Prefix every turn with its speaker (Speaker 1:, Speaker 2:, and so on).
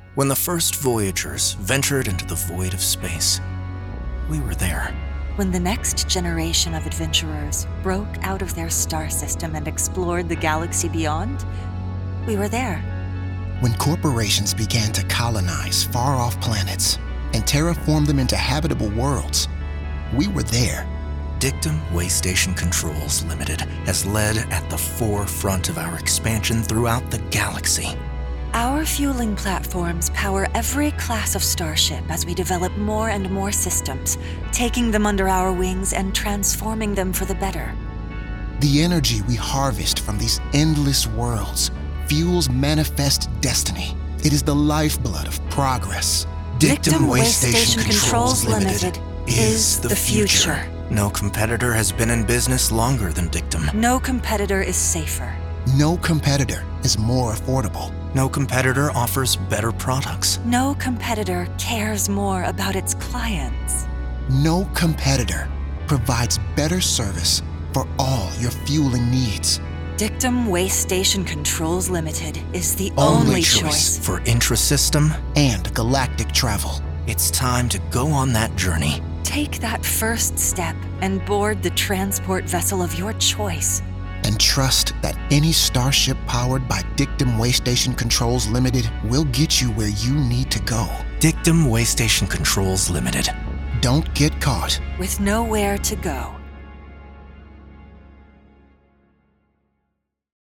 Speaker 1: When the first Voyagers ventured into the void of space, we were there.
Speaker 2: When the next generation of adventurers broke out of their star system and explored the galaxy beyond, we were there.
Speaker 3: When corporations began to colonize far-off planets and terraform them into habitable worlds, we were there.
Speaker 1: Dictum Waystation Controls Limited has led at the forefront of our expansion throughout the galaxy.
Speaker 2: Our fueling platforms power every class of starship as we develop more and more systems, taking them under our wings and transforming them for the better.
Speaker 3: The energy we harvest from these endless worlds fuels manifest destiny. It is the lifeblood of progress.
Speaker 2: Dictum Waystation Controls Limited is the future.
Speaker 1: No competitor has been in business longer than Dictum.
Speaker 2: No competitor is safer.
Speaker 3: No competitor is more affordable.
Speaker 1: No competitor offers better products.
Speaker 2: No competitor cares more about its clients.
Speaker 3: No competitor provides better service for all your fueling needs.
Speaker 2: Dictum Waystation Controls Limited is the only choice
Speaker 1: for intrasystem
Speaker 3: and galactic travel.
Speaker 1: It's time to go on that journey.
Speaker 2: Take that first step and board the transport vessel of your choice.
Speaker 3: And trust that any starship powered by Dictum Waystation Controls Limited will get you where you need to go.
Speaker 1: Dictum Waystation Controls Limited.
Speaker 3: Don't get caught
Speaker 2: with nowhere to go.